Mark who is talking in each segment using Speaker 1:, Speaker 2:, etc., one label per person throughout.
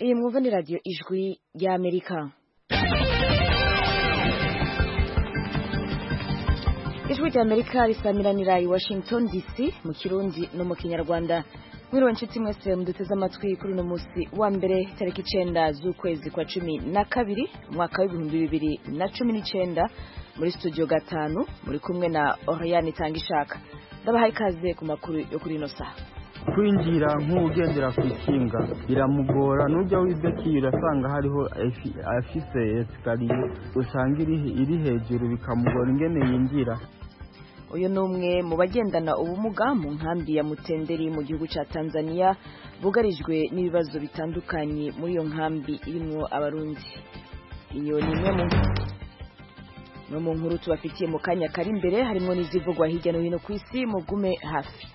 Speaker 1: Iyi mwumva ni radiyo ijwi ry'Amerika. Ijwi ry'Amerika risamiranira i Washington DC mu Kirundi no mu Kinyarwanda. Mwiriwe nshuti mwese muduteze amatwi kuri uno munsi wa mbere tariki 9 z'ukwezi kwa 12 mwaka wa 2019 muri studio gatanu muri kumwe na Oriane Tangishaka. Ndabahaye ikaze ku makuru yo kuri ino saha.
Speaker 2: Kwinjira nk'ugendera ku ikinga biramugora n'ujya wibekira asanga hariho afise esikariye usanga iri hejuru bikamugora ingene yinjira.
Speaker 1: Uyu numwe mu bagendana ubumuga mu nkambi ya Mutenderi mu gihugu ca Tanzania bugarijwe n'ibibazo bitandukanye muri iyo nkambi irimo abarundi. Iyo ni imwe mu nkuru tubafitiye mu kanya kari imbere harimo n'izivugwa hirya no hino ku isi. Mugume hafi.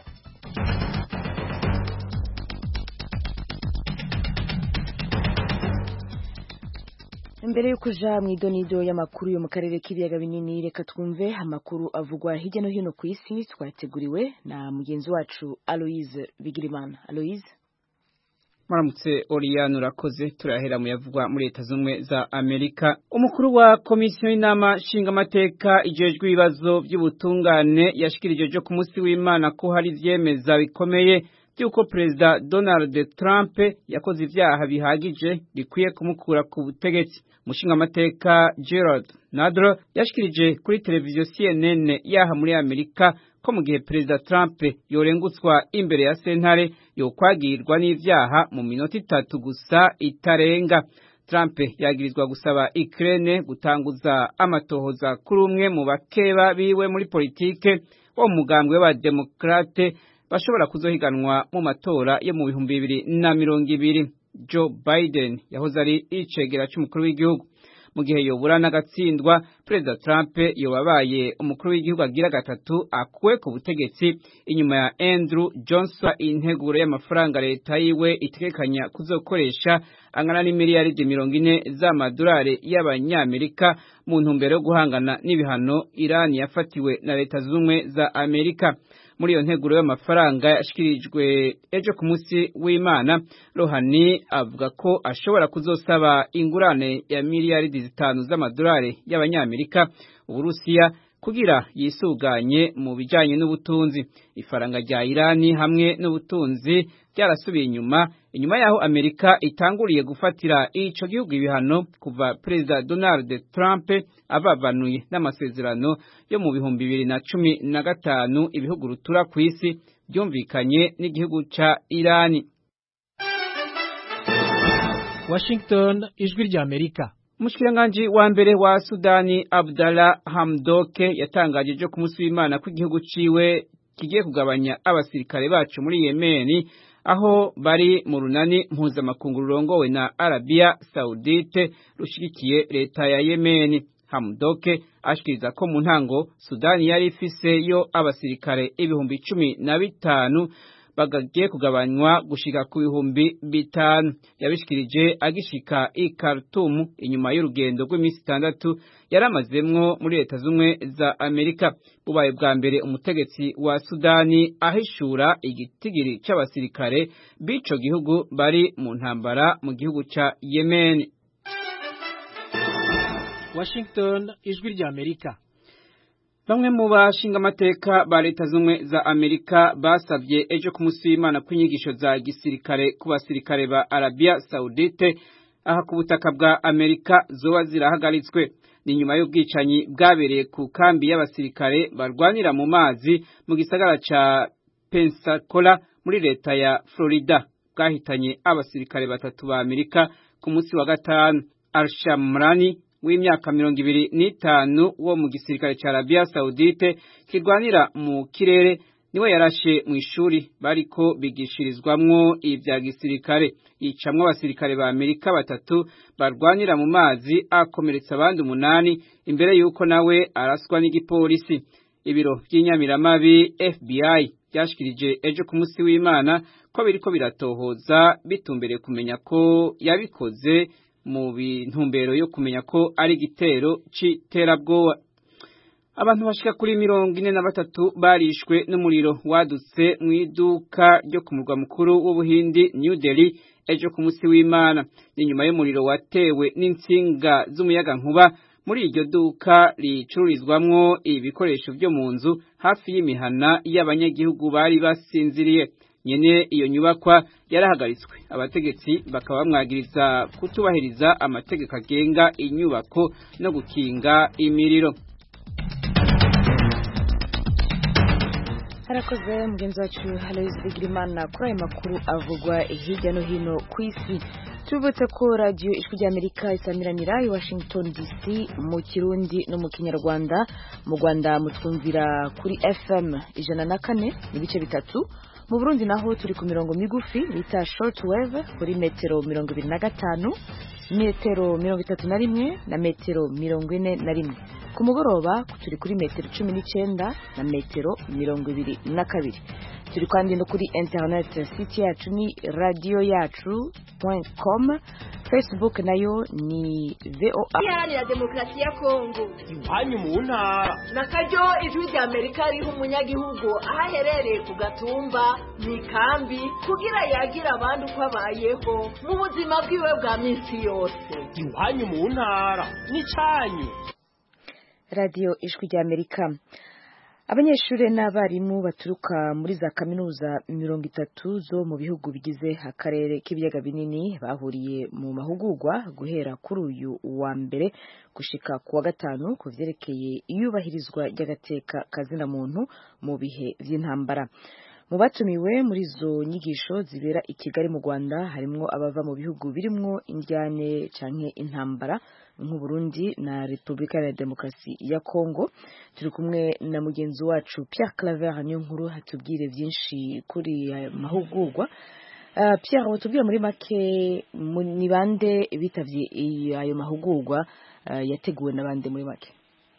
Speaker 1: Mbere yo kuja mw'idonido y'amakuru yo mu karere k'ibiyaga binini, reka twumve amakuru avugwa hirya no hino ku isi twateguriwe na mugenzi wacu Aloise Bigirimana. Aloise,
Speaker 3: Maramutse Oriane, urakoze. Turahera mu yavugwa muri Leta Zunze za Amerika. Umukuru wa komisiyo y'inama nshingamateka ijejwe ibibazo by'ubutungane yashikirije jo ku munsi w'Imana ko hari ivyemeza bikomeye yuko Perezida Donald Trump yakoze ivyaha bihagije bikwiye kumukura ku butegetsi. Umushingamateka Gerald Nadler yashikirije kuri televiziyo CNN yaha muri Amerika ko mu gihe Perezida Trump yorengutswa imbere ya sentare yokwagirwa n'ivyaha mu minota 3 gusa itarenga. Trump yagirizwa gusaba Ukraine gutanguza amatohoza kuri umwe mu bakeba biwe muri politike wo mu mugambwe w'abademokrate bashobora kuzohiganwa mu matora yo mu 2020. Joe Biden yahoze ari icegera cy'umukuru w'igihugu. Mu gihe yobura n'agatsindwa, Perezida Trump yobabaye umukuru w'igihugu agira gatatu akuwe ku butegetsi inyuma ya Andrew Johnson. Integuro y'amafaranga leta yiwe itekanya kuzokoresha angana n'imiliyaridi 40 z'amadolari y'abanyamerika mu ntumbero yo guhangana n'ibihano Iran yafatiwe na Leta Zunze za Amerika. Muri iyo nteguro y'amafaranga yashikirijwe ejo ku munsi w'Imana, Rouhani avuga ko ashobora kuzosaba ingurane ya miliyaridi 5 z'amadolari y'abanyamerika Uburusiya kugira yisuganye mu bijanye n'ubutunzi. Ifaranga rya Irani hamwe n'ubutunzi byarasubiye inyuma yaho Amerika itanguriye gufatira ico gihugu ibihano kuva Perezida Donald Trump abavanuye n'amasezerano yo mu 2015 ibihugu rutura ku isi byumvikanye n'igihugu ca Irani.
Speaker 4: Washington, ijwi rya Amerika.
Speaker 3: Umushikiranganji wa mbere wa Sudani Abdallah Hamdok yatangaje jo ku munsi w'Imana ko igihugu ciwe kigiye kugabanya abasirikare bacu muri Yemen aho bari mu runani mpuzamakungu rurongowe na Arabia Saudite rushigikiye leta ya Yemen. Hamdok ashikiriza ko mu ntango Sudani yari ifise yo abasirikare 15,000 bagagiye kugabanywa gushika ku 5,000. Yabishikirije agishika i Khartoum inyuma y'urugendo rw'imisi 6 yaramazemwo muri Leta Zunze za Amerika. Bubaye bwa mbere umutegetsi wa Sudani ahishura igitigiri c'abasirikare b'ico gihugu bari mu ntambara mu gihugu ca Yemen.
Speaker 4: Washington, ijwi rya Amerika.
Speaker 3: Bamwe mu bashingamateka ba Leta Zunze za Amerika basavye ejo ku munsi w'Imana kw'inyigisho za gisirikare ku basirikare ba Arabia Saudite aha ku butaka bwa Amerika zoba zirahagaritswe. Ni nyuma y'ubwicanyi bwabereye ku kambi y'abasirikare barwanira mu mazi mu gisagara ca Pensacola muri leta ya Florida, bwahitanye abasirikare 3 ba Amerika ku munsi wa gatanu. Al-Shamrani w'imyaka 25 wo mu gisirikare ca Arabia Saudite kirwanira mu kirere niwe yarashe mu ishuri bariko bigishirizwamwo ivya gisirikare. Yicamwo abasirikare ba Amerika 3 barwanira mu mazi akomeretsa abandi 8 imbere yuko nawe araswa n'igipolisi. Ibiro by'inyamiramabi FBI byashikirije ejo ku munsi w'Imana ko biriko biratohoza bitumbere kumenya ko yabikoze mu bintumbero yo kumenya ko ari igitero c'iterabwoba. abantu bashika kuri 43 barishwe n'umuriro wadutse mu iduka ryo ku murwa mukuru w'Ubuhindi New Delhi ejo ku munsi w'Imana. Ni nyuma y'umuriro watewe n'insinga z'umuyaga nkuba muri iryo duka ricururizwamwo ibikoresho byo mu nzu hafi y'imihana y'abanyagihugu bari basinziriye. Nyene iyo nyubakwa yarahagaritswe, abategetsi bakaba bamwagiriza kutubahiriza amategeko agenga inyubako no gukinga imiriro.
Speaker 1: Harakoze mugenzi wacu Aloise Bigirimana kuri aya makuru avugwa hirya no hino ku isi. Tubutse ko radio Ijwi ry'Amerika isamiranira i Washington DC mu Kirundi no mu Kinyarwanda. Mu Rwanda mutwumvira kuri FM 104 n'ibice bitatu. Mu Burundi naho turi ku mirongo migufi bita shortwave kuri metero 25, metero 31 na metero 41. Ku mugoroba turi kuri metero 19 na metero 22. Turi kandi no kuri internet site yacu ni radioyacu.com, Facebook nayo ni VOA.
Speaker 5: Ya demokrasi ya Kongo.
Speaker 6: Iwanyu mu ntara.
Speaker 5: Nakaryo Ijwi ry'Amerika riho umunyagihugu aherereye ku gatumba ni kambi kugira yagira abantu uko abayeho mu buzima bwiwe bwa minsi yose.
Speaker 6: Iwanyu mu ntara ni canyu.
Speaker 1: Radio Ijwi ry'Amerika. Abanyeshuri n'abarimu baturuka muri za kaminuza 30 zo mu bihugu bigize akarere k'ibiyaga binini bahuriye mu mahugurwa guhera kuri uyu wa mbere gushika ku wa gatanu ku vyerekeye iyubahirizwa ry'agateka kazina muntu mu bihe vy'intambara. Mu batumiwe muri zo nyigisho zibera i Kigali mu Rwanda harimwo abava mu bihugu birimwo indyane canke intambara nk'u Burundi na Republika ya Demokarasi ya Kongo. Turi kumwe na mugenzi wacu Pierre Claver Niyonkuru hatubwire byinshi kuri mahugurwa. Pierre, watubwira muri make ni bande bitavye ayo mahugurwa yateguwe na bande muri make?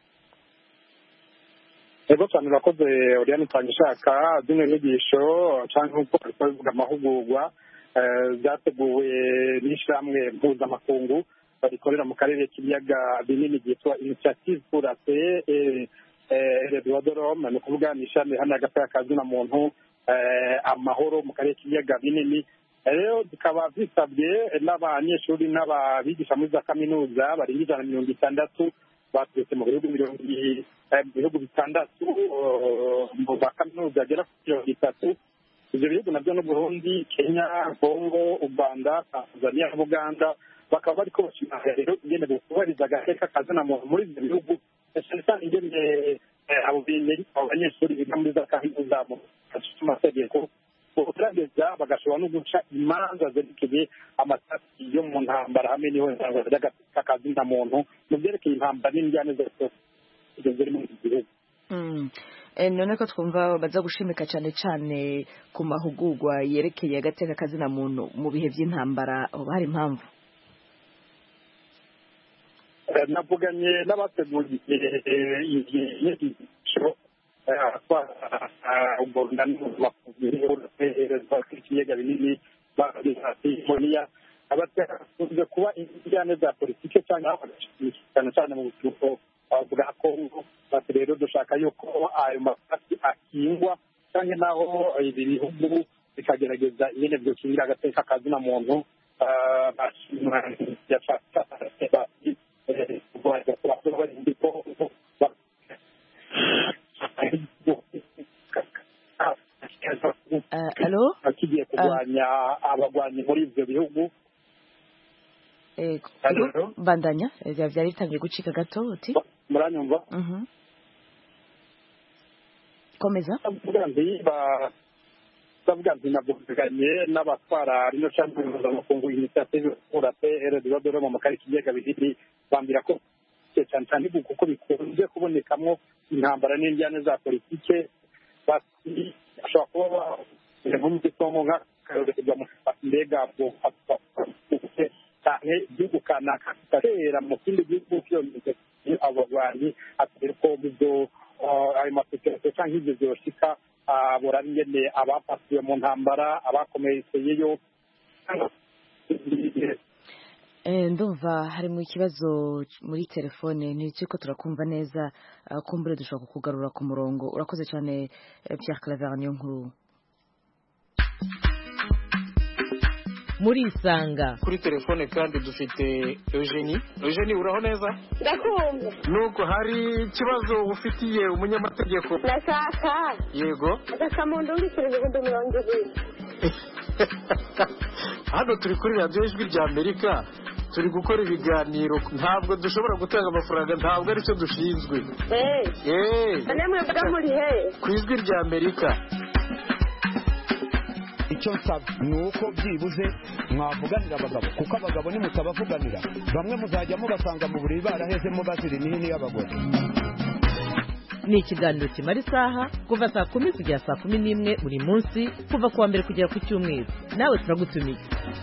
Speaker 7: Ego cyane urakoze Oriane Tangishaka. Zino nyigisho cyangwa uko bivuga amahugurwa byateguwe n'ishyirahamwe mpuzamakungu barikorera mu karere k'ibiyaga binini byitwa Initiative pour la Paix et les droits de l'homme. Ni ukuvuga ni ishami hano y'agateka kazina muntu amahoro mu karere k'ibiyaga binini. Rero zikaba zisabye n'abanyeshuri n'ababigisha muri za kaminuza barenga 160 baturutse mu bihugu bitandatu mu kaminuza agera kuri 30. Ibyo bihugu nabyo n'u Burundi, Kenya, Kongo, u Rwanda, Tanzania n'Uganda bakaba bariko bashimira rero ingene bukubariza agateka kazina muntu muri ibyo bihugu, cyane cyane ingene abanyeshuri biga muri za kaminuza mu mategeko bogerageza bagashobora no guca imanza zerekeye amatasi yo mu ntambara hamwe n'ihohoterwa ry'agateka kazina muntu mu byerekeye intambara n'indyane zose ziri muri iki gihugu.
Speaker 1: None ko twumva baza gushimika cyane cyane ku mahugurwa yerekeye agateka kazina muntu mu bihe by'intambara, hari impamvu?
Speaker 7: Navuganye n'abateguye iyi nyigisho Uganda n'ikiyaga binini Moniya abakunze kuba injyane za politike cyangwa cyane cyane mu buturuko bwa Kongo. Bati rero dushaka yuko ayo mafasi akingwa cyangwa naho ibi bihugu bikagerageza ingene byokingira agateka kazina muntu.
Speaker 1: Allo?
Speaker 7: Akigiye kurwanya abagwanyi muri ibyo bihugu.
Speaker 1: Bandanya byari bitangiye gucika gato uti
Speaker 7: muranyumva?
Speaker 1: Komeza.
Speaker 7: Bavuga nti navuganye n'abatwara rino cyangwa mpuzamakungu Initiative pour la Paix et les droits de l'homme mu karere k'ibiyaga binini, bambwira ko cyane cyane kuko bikunze kubonekamo intambara n'indyane za politike bashobora kuba nk'umutima nk'akarere kujya mu mbega cyane igihugu kanaka kigatera mu kindi gihugu cyose abagwanyi atari ko ibyo ayo masosiyete cyangwa ibyo byoshika borana ingene abapasiye mu ntambara abakomerekeyeyo.
Speaker 1: ndumva harimo ikibazo muri telefone ntituri ko turakumva neza kumbure dushobora kukugarura ku murongo. urakoze cyane Pierre Claver niyo nkuru.
Speaker 8: muri isanga
Speaker 6: kuri telefone kandi dufite Eugenie uraho neza?
Speaker 9: ndakumva.
Speaker 6: Nuko hari ikibazo ufitiye umunyamategeko?
Speaker 9: ndashaka
Speaker 6: yego
Speaker 9: agasamundu w'ikirenge ngo mirongo ibiri.
Speaker 6: hano turi kuri radiyo ijwi rya Amerika, turi gukora ibiganiro, ntabwo dushobora gutanga amafaranga, ntabwo aricyo dushinzwe.
Speaker 9: namwe mvuga muri he?
Speaker 6: ku ijwi rya Amerika.
Speaker 10: icyo nsaba ni uko byibuze mwavuganira abagabo, kuko abagabo nimutabavuganira bamwe muzajya mubasanga mu buriri barahezemo bazira imihini y'abagore.
Speaker 8: ni ikiganiro kimara isaha kuva saa 10 kugera saa 11 buri munsi, kuva kuwa mbere kugera ku cyumweru. nawe turagutumiye.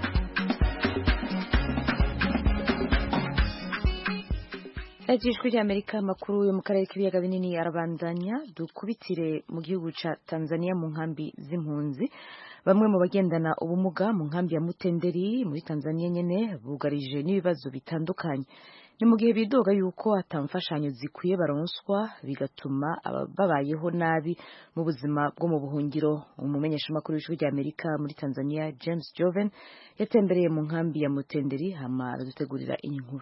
Speaker 1: Ijwi rya Amerika, amakuru yo mu karere k'ibiyaga binini arabandanya. Dukubitire mu gihugu ca Tanzania mu nkambi z'impunzi. Bamwe mu bagendana ubumuga mu nkambi ya Mutenderi muri Tanzania nyene bugarije n'ibibazo bitandukanye. Ni mu gihe bidoga yuko atamfashanyo zikwiye baronswa, bigatuma babayeho nabi mu buzima bwo mu buhungiro. Umumenyeshamakuru w'ijwi rya Amerika muri Tanzania James Joven yatembereye mu nkambi ya Mutenderi hama aradutegurira iyi nkuru.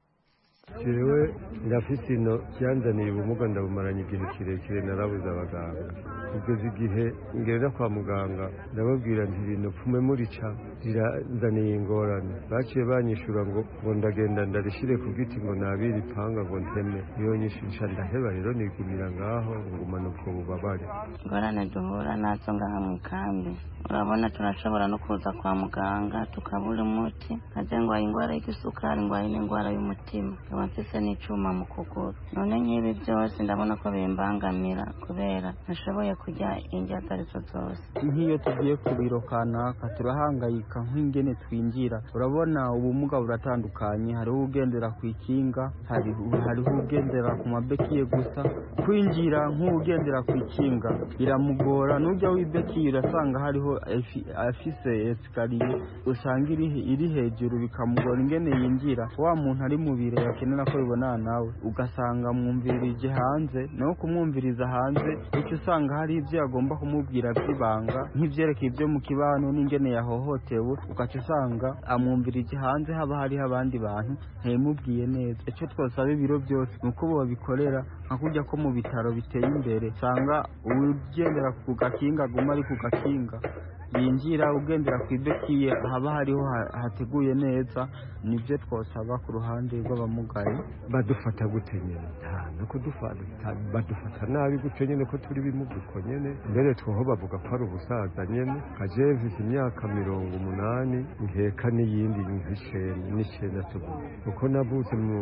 Speaker 11: Jewe ndafite ino byanzaniye ubumuga ndabumaranye igihe kirekire, narabuze abaganga kugeza igihe ngenda kwa muganga ndababwira nti ibintu pfume murica biranzaniye ingorane. baciye banyishura ngo ndagenda ndarishire ku giti ngo nabiri panga ngo nteme. iyo nyishisha ndaheba rero nigumira ngaho ngumana ubwo bubabare.
Speaker 12: ingorane duhura nazo ngaha mu kambi, urabona turashobora no kuza kwa muganga tukabura umuti, nkaje ngo ingwara y'isukari, ingwara n'ingwara y'umutima, mfise n'icuma mu kuguru. none nk'ibi byose ndabona ko bimbangamira kubera nashoboye kurya indya zarizo zose.
Speaker 2: nk'iyo tugiye ku biro kanaka turahangayika nk'ingene twinjira. urabona ubumuga buratandukanye, hariho ugendera ku ikinga, hariho ugendera ku mabekiye gusa. kwinjira nk'ugendera ku ikinga biramugora, n'ujya w'ibekiye urasanga hariho afise esikariye usanga iri hejuru, bikamugora ingene yinjira. wa muntu ari mu biro yakenera ko bibonana nawe ugasanga mwumvirije hanze, naho kumwumviriza hanze icyo usanga hari ibyo agomba kumubwira by'ibanga nk'ivyerekeye ibyo mu kibano n'ingene yahohotewe, ugaca usanga amwumvirije hanze haba hariho abandi bantu ntibimubwiye neza. icyo twosaba ibiro byose ni uko babikorera nka kurya ko mu bitaro biteye imbere, usanga ugendera ku gakinga aguma ari ku gakinga, yinjira ugendera ku ibekiye haba hariho hateguye neza. nibyo twosaba ku ruhande rw'abamugaye.
Speaker 11: badufata gute nyene? no kudufata badufata nabi gute nyene ko turi bimuguko nyene? mbere twoho bavuga ko ari ubusaza nyene. kaje mfise imyaka 80 nkeka n'iyindi n'icenda tuvuga, kuko navutse mu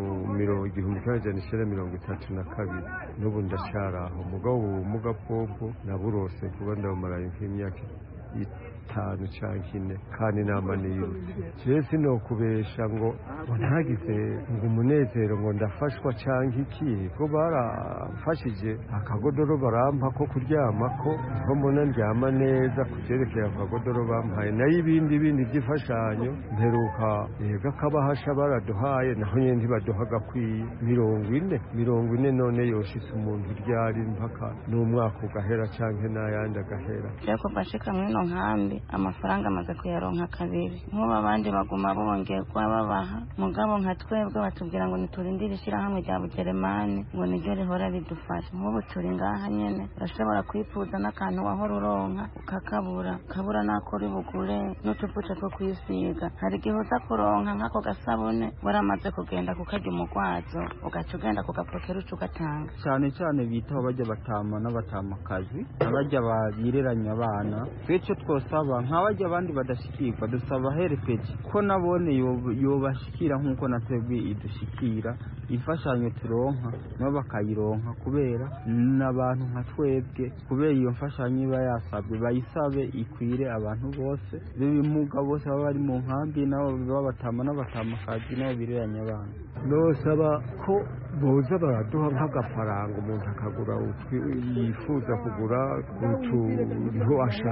Speaker 11: 1932 n'ubu ndasharaho. mugabo ubumuga bwobwo naburose kuba ndabumaraye nk'imyaka 5 canke 4 kandi nama niyirutse. jewe sinokubesha ngo ntagize ngo umunezero ngo ndafashwa canke iki, ko barafashije akagodoro barampa ko kuryamako, ko mbona ndyama neza kuvyerekeye akagodoro bampaye. nayo ibindi by'imfashanyo mperuka kabahasha baraduhaye, naho nyene ntibaduha gakwiye. 40 none yoshitse umuntu ryari mpaka n'umwaka ugahera canke n'ayandi agahera.
Speaker 12: Jeko bashika mwino nkambi amafaranga amaze kuyaronka kabiri, nk'ubu abandi baguma bongerwa babaha, mugabo nka twebwe batubwira ngo niturindire ishyirahamwe rya Bugeremani ngo niryo rihora ridufasha. nk'ubu turi ngaha nyene urashobora kwifuza n'akantu wahora uronka ukakabura n'ako uri bugure n'utuvuta two kwisiga. hari igihe uza kuronka nk'ako gasabune waramaze kugenda kukarya umugwazo, ugaca ugenda kugapokera uca ugatanga.
Speaker 2: cyane cyane bitaho bajya batama n'abatamakazi, abajya babireranya abana. twece twosaba nk'abajya abandi badashikirwa, dusaba heritage ko nabone yobashikira nk'uko natwebwe idushikira. imfashanyo turonka nabo bakayironka, kubera n'abantu nka twebwe, kubera iyo mfashanyo iba yasabwe bayisabe ikwire abantu bose b'ibimuga bose baba bari mu nkambi, nabo babatama n'abatamakazi nabo bireranya abana.
Speaker 11: nosaba ko boza baraduha nk'agafaranga umuntu akagura yifuza kugura utuntu ashaka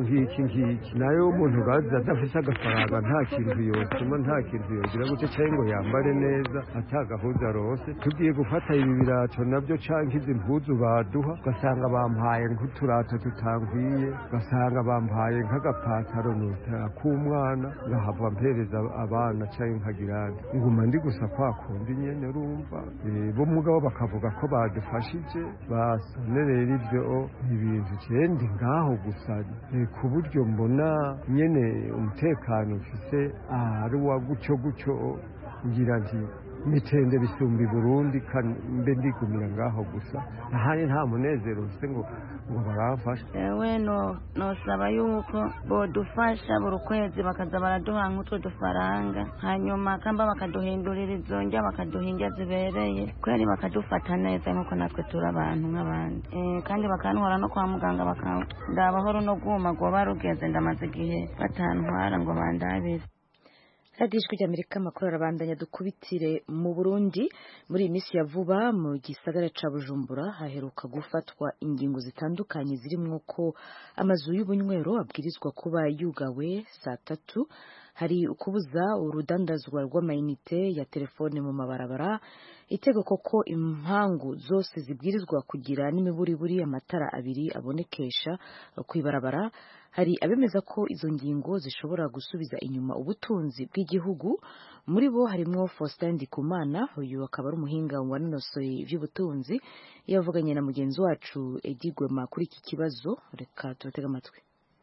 Speaker 11: nk'iki nayo umuntu baza adafite agafaranga nta kintu yosoma nta kintu yogira gute cyangwa ngo yambare neza atagahuza rose tugiye gufata ibi birato nabyo canke izi mpuzu baduha ugasanga bampaye nk'uturato tutankwiye ugasanga bampaye nk'agapataro k'umwana ngahava mpereza abana canke nkagirane nguma ndi gusa kwa kundi nyene urumva bo mugabo bakavuga ko badufashije basonerera ibyo ibintu cendi ngaho gusa ku buryo mbona nyene umutekano ufise ari wa gucyo ngira nti mitende bisumba i Burundi mbe ndigumira ngaho gusa ahari nta munezero ufite ngo barafasha
Speaker 12: ewe nosaba yuko bodufasha buri kwezi bakaza baraduha nk'utwo dufaranga hanyuma kamba bakaduhindurira izo njya bakaduha indya zibereye kweri bakadufata neza nk'uko natwe turi abantu nk'abandi kandi bakantwara no kwa muganga bakandabahoro no guma goba rugeze ndamaze igihe batantwara ngo bandabire.
Speaker 1: radiyo ijwi ry'amerika amakuru arabandanya dukubitire mu Burundi muri iyi minsi ya vuba mu gisagara ca Bujumbura haheruka gufatwa ingingo zitandukanye zirimwo ko amazu y'ubunywero abwirizwa kuba yugawe saa 3 hari ukubuza urudandazwa rw'amayinite ya telefone mu mabarabara itegeko ko impangu zose zibwirizwa kugira n'imiburiburi amatara abiri abonekesha kw'ibarabara. Hari abemeza ko izo ngingo zishobora gusubiza inyuma ubutunzi bw'igihugu. Muri bo harimo Faustin Ndikumana, uyu akaba ari umuhinga wanonosoye iby'ubutunzi, yavuganye na mugenzi wacu Edi Gwema kuri iki kibazo. Reka tubatege amatwi.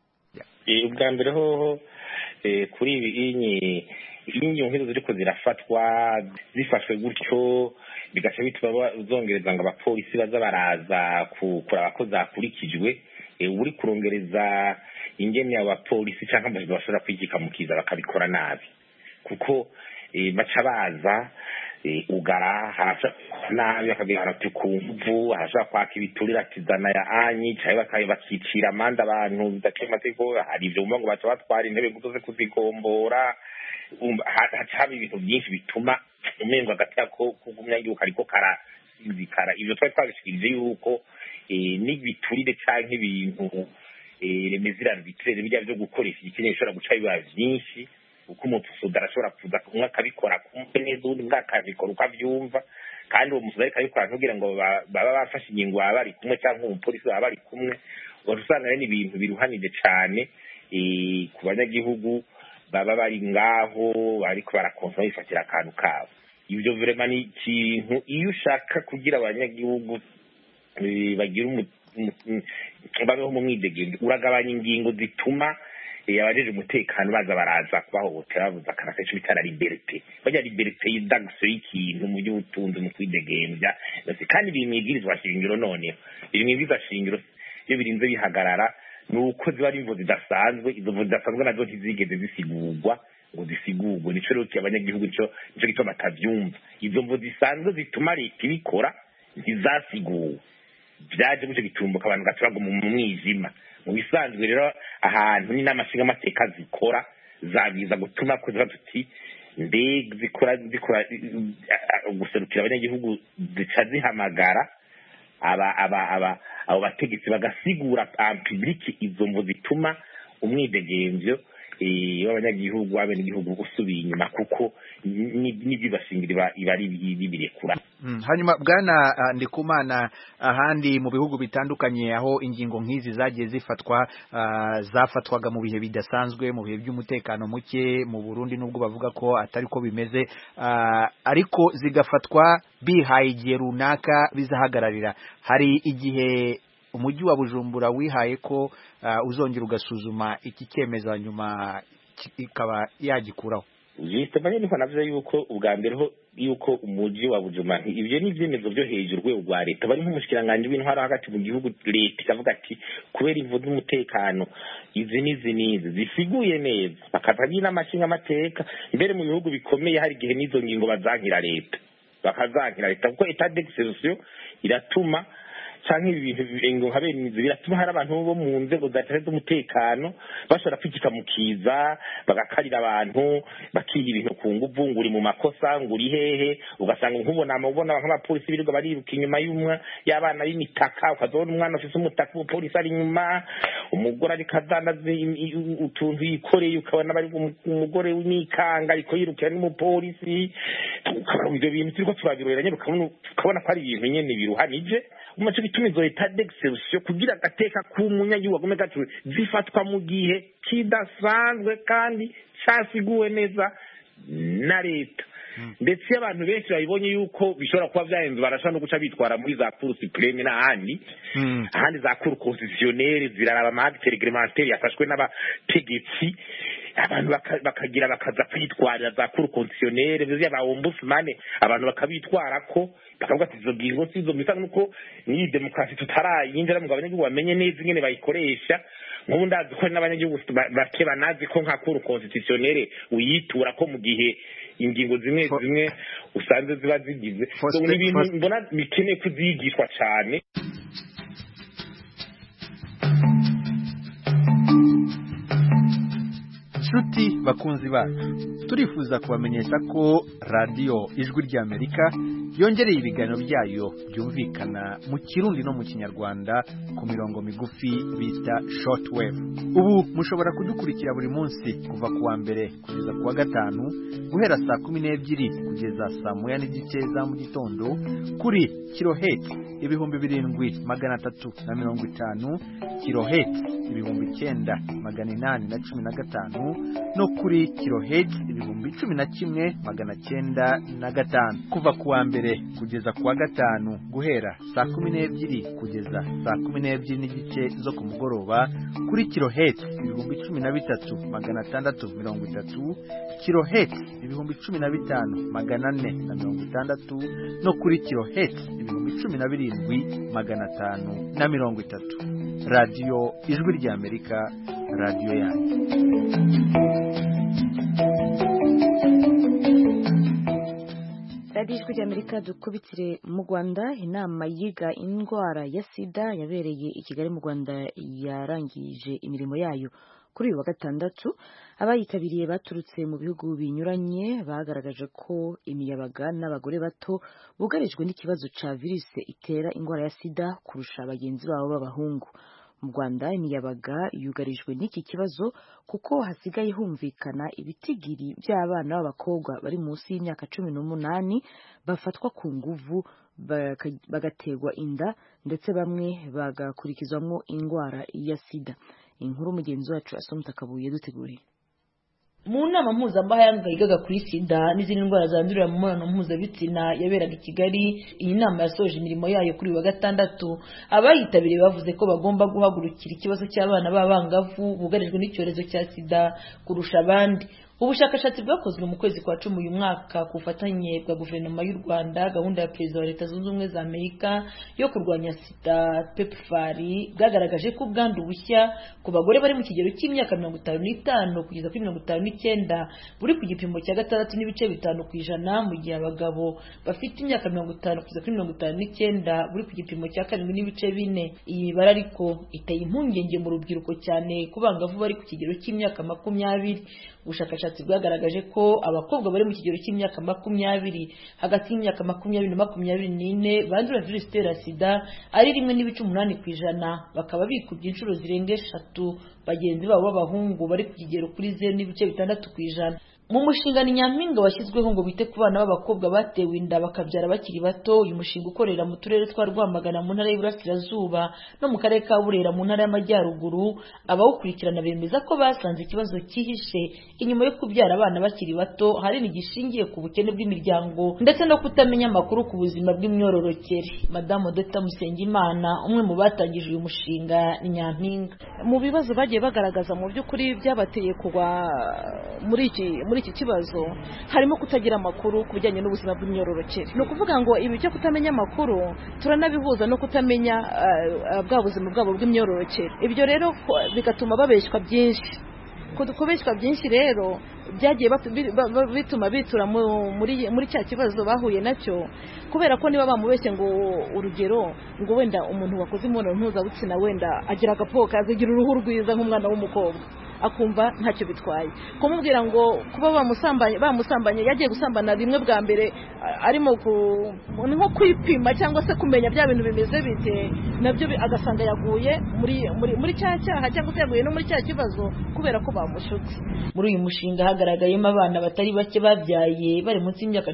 Speaker 13: Ubwa mbere hoho kuri ibi nk'izo ziriko zirafatwa zifashwe gutyo bigaca bituma zongereza ngo abapolisi baza baraza kuraba ko zakurikijwe uri kurongereza ingene abapolisi cyangwa amajwi bashobora kwigikamukiza bakabikora nabi kuko baca baza ugara harasha nabi bakabihara tukumvu harasha kwaka ibiturira tizana ya anyi cyangwa bakicira amanda abantu bidaciye amategeko hari ibyo ngo baca batwara intebe gutoze kuzigombora haba ibintu byinshi bituma umengo agatya ko kugumya yuko ariko karazikara ibyo twari twabishikirije yuko n'ibiturire canke ibintu remezirano biturere bijya byo gukoresha igikeneye bishobora guca biba byinshi uko umuntu usudara ashobora kuza kumwe akabikora kumve neza undi mwakabikora uko abyumva kandi uwo musudari akabikora ntubwira ngo baba bafashe ingingo baba bari kumwe cyangwa umupolisi baba bari kumwe usanga rero ni ibintu biruhanije cyane ku banyagihugu baba bari ngaho bariko barakonsoma bifatira akantu kabo. Ibyo vraiment ni ikintu iyo ushaka kugira abanyagihugu bagira babeho mu mwidegembyo uragabanya ingingo zituma abajeje umutekano baza baraza kubahohotera bavuza akaraka icyo bitara liberté bajya liberté y'indagso y'ikintu mu by'ubutunzi mu kwidegembya kandi biri mwibwirizwa shingiro noneho biri mwibwirizwa shingiro iyo birinze bihagarara nuko ziba ari imvo zidasanzwe izo mvo zidasanzwe nazo ntizigeze zisigurwa ngo zisigurwe nico rero abanyagihugu nico gituma batavyumva izo mvo zisanzwe zituma leta ibikora ntizasiguwe byaje guce gitumbuka abantu gaturaga mu mwijima mu bisanzwe rero ahantu ni n'amashinga amateka zikora zabiza gutuma ko ziba tuti mbega zikora guserukira abanyagihugu zica zihamagara abo bategetsi bagasigura public izo mvo zituma umwidegembyo w'abanyagihugu w'abenegihugu usubiye inyuma kuko n'ibyibashingira iba ari birekura.
Speaker 14: Hanyuma bwana Ndikumana ahandi mu bihugu bitandukanye aho ingingo nk'izi zagiye zafatwaga mu bihe bidasanzwe mu bihe by'umutekano muke mu Burundi nubwo bavuga ko atari ko bimeze ariko zigafatwa bihaye igihe runaka bizahagararira. Hari igihe umujyi wa Bujumbura wihaye ko uzongera ugasuzuma iki cyemezo nyuma ikaba yagikuraho.
Speaker 13: Yistemanye niko navuze yuko ubwa mbere ho yuko umujyi wa Bujumbura ibyo ni ibyemezo byo hejuru rwe rwa leta bari nk'umushikiranganje w'intwara hagati mu gihugu leta ikavuga ati kubera imvo z'umutekano izi nizi zisiguye neza bakatagira n'amashinga amateka imbere mu bihugu bikomeye hari igihe n'izo ngingo bazankira leta kuko etat d'exception iratuma canke ibintu ngo habe imizi biratuma hari abantu bo mu nzego zatari z'umutekano bashobora kwikika mu kiza bagakarira abantu bakiha ibintu ku nguvu nguri mu makosa nguri hehe ugasanga nkubona nk'abapolisi birirwa bariruka inyuma y'abana b'imitaka ukazona umwana ufise umutaka umupolisi ari inyuma umugore ari kadandaza utuntu yikoreye ukabona bari umugore w'imikanga ariko yirukira n'umupolisi ibyo bintu turiko turabirorera nyene ukabona ko ari ibintu nyene biruhanije umaze bituma izo etat d'exception kugira agateka k'umunyagihugu agome gacu zifatwa mu gihe kidasanzwe kandi cyasiguwe neza na leta ndetse abantu benshi babibonye yuko bishobora kuba byahenze barashaka no guca bitwara muri za cour supreme n'ahandi za cour constitutionnelle ziraraba amacte réglementaire yafashwe n'abategetsi abantu bakaza kwitwarira za cour constitutionnelle bizi aba ombudsman abantu bakabitwara ko bakavuga ati izo ngingo sizo misa nuko ni demokarasi tutarayinjira mu abanyagihugu bamenye neza ingene bayikoresha nk'ubu ndazi ko n'abanyagihugu bake banazi ko nka cour constitutionnelle uyitura ko mu gihe ingingo zimwe usanze ziba zigize ni ibintu mbona bikeneye kuzigishwa cyane.
Speaker 14: Nshuti bakunzi bacu turifuza kubamenyesha ko radiyo ijwi ry'Amerika yongereye ibiganiro byayo byumvikana mu Kirundi no mu Kinyarwanda ku mirongo migufi bita shortwave. Ubu mushobora kudukurikira buri munsi kuva ku wa mbere kugeza ku wa gatanu guhera saa 12 kugeza saa 1:30 za mu gitondo kuri kilohertz 7350 kilohertz 9815 no kuri kilohertz 11905 kuva ku wa mbere kugeza ku wa gatanu guhera saa 12 kugeza saa 12 zo ku mugoroba kuri kilohertz 13630 kilohertz 15460 no kuri kilohertz 17530 radio ijwi ry'Amerika radio yanyu.
Speaker 1: radiyo ijwi ry'Amerika dukubitire mu Rwanda. Inama yiga indwara ya sida yabereye i Kigali mu Rwanda yarangije imirimo yayo kuri uyu wa gatandatu. Abayitabiriye baturutse mu bihugu binyuranye bagaragaje ko imiyabaga n'abagore bato bugarijwe n'ikibazo ca virusi itera indwara ya sida kurusha bagenzi babo b'abahungu. Mu Rwanda imiyabaga yugarijwe n'iki kibazo kuko hasigaye humvikana ibitigiri by'abana b'abakobwa bari munsi y'imyaka 18 bafatwa ku nguvu bagategwa inda ndetse bamwe bagakurikizwamo indwara ya sida. Inkuru mugenzi wacu Asomta Kabuye duteguriye.
Speaker 15: Mu nama mpuzamahanga yigaga kuri sida n'izindi ndwara zandurira mu mibonano mpuzabitsina yaberaga i Kigali, iyi nama yasoje imirimo yayo kuri wa gatandatu. Abayitabiriye bavuze ko bagomba guhagurukira ikibazo cy'abana b'abangavu bugarijwe n'icyorezo cya sida kurusha abandi. Ubushakashatsi bwakozwe mu kwezi kwa 10 uyu mwaka ku bufatanye bwa guverinoma y'u Rwanda, gahunda ya Perezida wa Leta Zunze Ubumwe za Amerika yo kurwanya sida PEPFAR bwagaragaje ko ubwandu bushya ku bagore bari mu kigero cy'imyaka 55 kugeza kuri 59 buri ku gipimo cya 6.5% mu gihe abagabo bafite imyaka 50 kugeza kuri 59 buri ku gipimo cya 7.4. Iyi bara ariko iteye impungenge mu rubyiruko cyane ku bangavu bari ku kigero cy'imyaka 20. Ubushakashatsi bwagaragaje ko abakobwa bari mu kigero cy'imyaka 20 hagati y'imyaka 20 na 24 bandura virusi itera sida ari 1.8%, bakaba bikubye inshuro zirenga 3 bagenzi babo b'abahungu bari ku kigero kuri 0.6%. Mu mushinga ni Nyampinga washyizweho ngo bite ku bana b'abakobwa batewe inda bakabyara bakiri bato. Uyu mushinga ukorera mu turere twa Rwamagana mu ntara y'Iburasirazuba no mu karere ka Burera mu ntara y'Amajyaruguru. Abawukurikirana bemeza ko basanze ikibazo cyihishe inyuma yo kubyara abana bakiri bato hari n'igishingiye ku bukene bw'imiryango ndetse no kutamenya amakuru ku buzima bw'imyororokere. Madame Dr Musengimana, umwe mu batangije uyu mushinga ni Nyampinga,
Speaker 16: mu bibazo bagiye bagaragaza mu by'ukuri byabateye kugwa muri iki kibazo harimo kutagira amakuru ku bijyanye n'ubuzima bw'imyororokere. Ni ukuvuga ngo ibi byo kutamenya amakuru turanabihuza no kutamenya bwa buzima bwabo bw'imyororokere. Ibyo rero bigatuma babeshywa byinshi kubeshwa byinshi rero byagiye bituma bitura muri cya kibazo bahuye nacyo, kubera ko niba bamubeshye ngo urugero ngo wenda umuntu wakoze imibonano mpuzabitsina wenda agira agapoka azigira uruhu rwiza nk'umwana w'umukobwa, akumva ntacyo bitwaye. Kumubwira ngo kuba bamusambanye yagiye gusambana rimwe bwa mbere arimo nko kwipima cyangwa se kumenya bya bintu bimeze bite, nabyo agasanga yaguye muri cya cyaha cyangwa se yaguye no muri cya kibazo kubera ko bamushutse.
Speaker 15: Muri uyu mushinga hagaragayemo abana batari bake babyaye bari munsi y'imyaka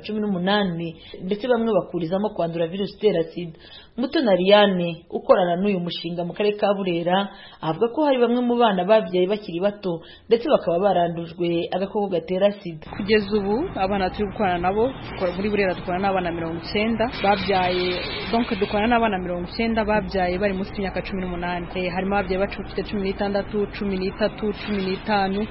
Speaker 15: 18 ndetse bamwe bakurizamo kwandura virusi itera sida. Mutoni Ariane ukorana n'uyu mushinga mu karere ka Burera avuga ko hari bamwe mu bana babyaye bakiri bato ndetse bakaba barandujwe agakoko gatera sida.
Speaker 17: Kugeza ubu abana turi gukorana nabo muri Burera dukorana n'abana 90 babyaye, donc dukorana n'abana 90 babyaye bari munsi y'imyaka 18. Harimo ababyaye bacufite 16, 13, 15,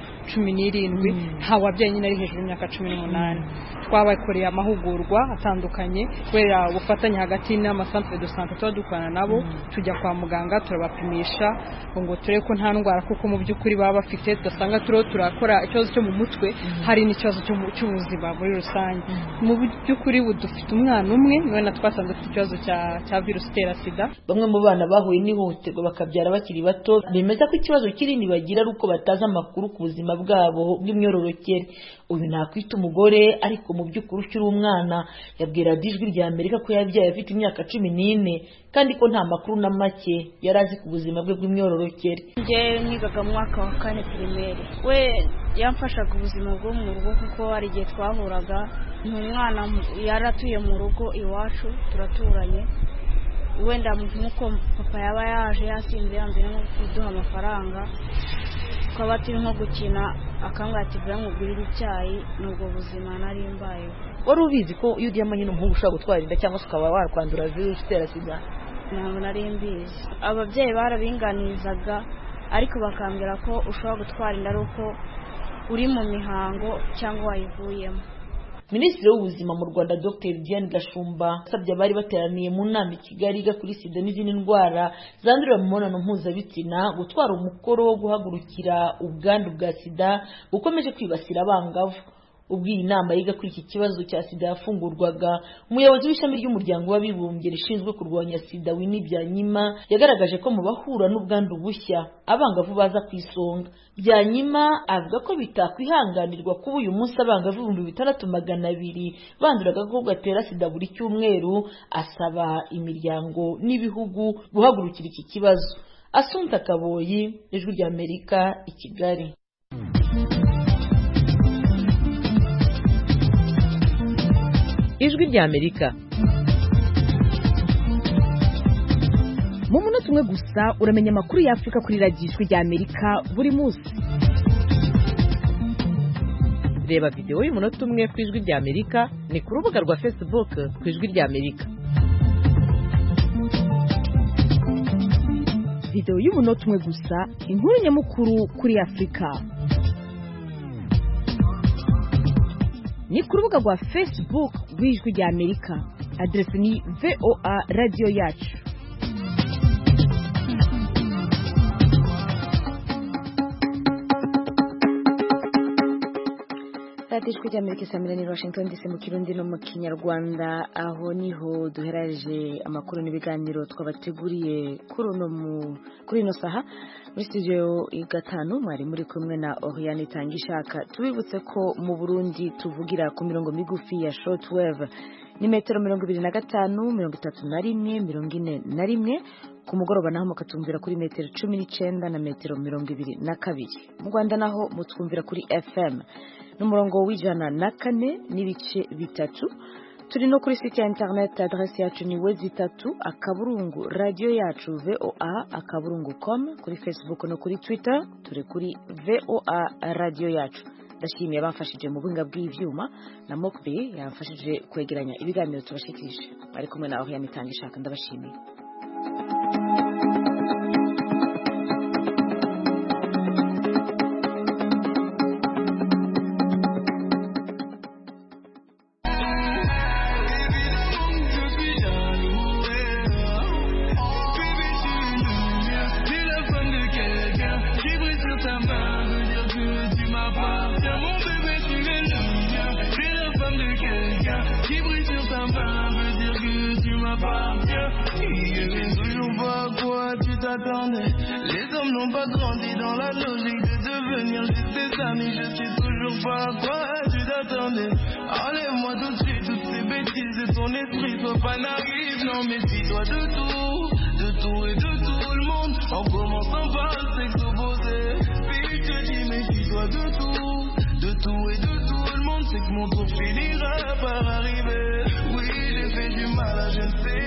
Speaker 17: 17, nta wabyaye nyine ari hejuru y'imyaka 18. Twabakoreye amahugurwa atandukanye kubera ubufatanye hagati n'amasantere de santé tuba dukorana nabo, tujya kwa muganga turabapimisha ngo turebe ko nta ndwara kuko mu by'ukuri baba bafite, tudasanga turakora ikibazo cyo mu mutwe, hari n'ikibazo cy'ubuzima muri rusange. Mu by'ukuri dufite umwana umwe niwe na twasanze afite ikibazo cya virusi itera sida.
Speaker 15: Bamwe mu bana bahuye n'ihohoterwa bakabyara bakiri bato bemeza ko ikibazo kinini bagira ari uko batazi amakuru ku buzima bwabo bw'imyororokere. Uyu nakwita umugore ariko mu by'ukuri ukiri umwana yabwira Ijwi rya Amerika ko yabyaye afite imyaka 14 kandi ko nta makuru na make yari azi ku buzima bwe bw'imyororokere.
Speaker 18: Nje nigaga mu mwaka wa 4 primaire, we yamfashaga ubuzima bwo mu rugo kuko hari igihe twahuraga, umwana yaratuye mu rugo iwacu turaturanye, wenda nk'uko papa yaba yaje yasinze yanze no kuduha amafaranga, twaba turi nko gukina akambwira ati vuba nkugurire icyayi, n'ubwo buzima nari mbayeho.
Speaker 15: Wari ubizi ko iyo uryamanye n'umuhungu ushobora gutwara inda cyangwa se ukaba wakwandura virusi itera sida?
Speaker 18: Ntabwo nari mbizi. Ababyeyi barabinganizaga ariko bakambwira ko ushobora gutwara inda ari uko uri mu mihango cyangwa wayivuyemo.
Speaker 15: Minisitiri w'ubuzima mu Rwanda Dr Diane Gashumba asabye abari bateraniye mu nama i Kigali iga kuri sida n'izindi ndwara zandurira mu mibonano mpuzabitsina gutwara umukoro wo guhagurukira ubwandu bwa sida bukomeje kwibasira abangavu. Ubwo iyi nama yiga kuri iki kibazo cya sida yafungurwaga, umuyobozi w'ishami ry'umuryango w'abibumbye rishinzwe kurwanya sida Winnie Byanyima yagaragaje ko mu bahura n'ubwandu bushya abangavu baza ku isonga. Byanyima avuga ko bitakwihanganirwa kuba uyu munsi abangavu 6200 bandura agakoko gatera sida buri cyumweru, asaba imiryango n'ibihugu guhagurukira iki kibazo. Asumta Kaboyi, Ijwi rya Amerika, i Kigali.
Speaker 8: Ijwi rya Amerika.
Speaker 1: Mu munota umwe gusa uramenya amakuru ya Afrika kuri radiyo Ijwi rya Amerika buri munsi.
Speaker 8: Reba video y'umunota umwe ku Ijwi rya Amerika ni ku rubuga rwa Facebook ku Ijwi rya Amerika.
Speaker 1: Video y'umunota umwe gusa, inkuru nyamukuru kuri Afrika. Ni ku rubuga rwa Facebook rw'Ijwi rya Amerika. Adresi ni VOA Radio Yacu. Ijwi rya Amerika isamirani Washington DC mu Kirundi no mu Kinyarwanda, aho niho duheraje amakuru n'ibiganiro twabateguriye kuri ino saha. Muri studio gatanu mwari muri kumwe na Oriane Tangishaka. Tubibutse ko mu Burundi tuvugira ku mirongo migufi ya shortwave ni metero 25, 31, 41. Ku mugoroba naho mukatumvira kuri metero 19 na metero 22. Mu Rwanda naho mutwumvira kuri FM n'umurongo w'ijana na 4 n'ibice bitatu. Turi no kuri site ya internet, adresse yacu ni wezi3 akaburungu radio yacu voa.com. Kuri Facebook no kuri Twitter turi kuri VOA radio yacu. Ndashimiye abamfashije mu buhinga bw'ivyuma na Mokbe yamfashije kwegeranya ibiganiro tubashikije. Bari kumwe na Oriane Tangishaka, ndabashimiye.
Speaker 19: Qui brille sur ta main, mon bébé, tu es le mien. T'es la femme de quelqu'un qui brille sur sa main, veut dire que tu m'appartiens. Je sais toujours pas à quoi tu t'attendais. Les hommes n'ont pas grandi dans la logique de devenir juste des amis. Je sais toujours pas à quoi tu t'attendais. Enlève-moi tout de suite toutes ces bêtises de ton esprit. Sois pas naïf, non méfie-toi de tout et de tout le monde. En commençant par le sexe opposé. Puis je te dis méfie-toi de tout et de tout le monde. C'est que mon tour finira par arriver. Oui, j'ai fait du mal à je ne sais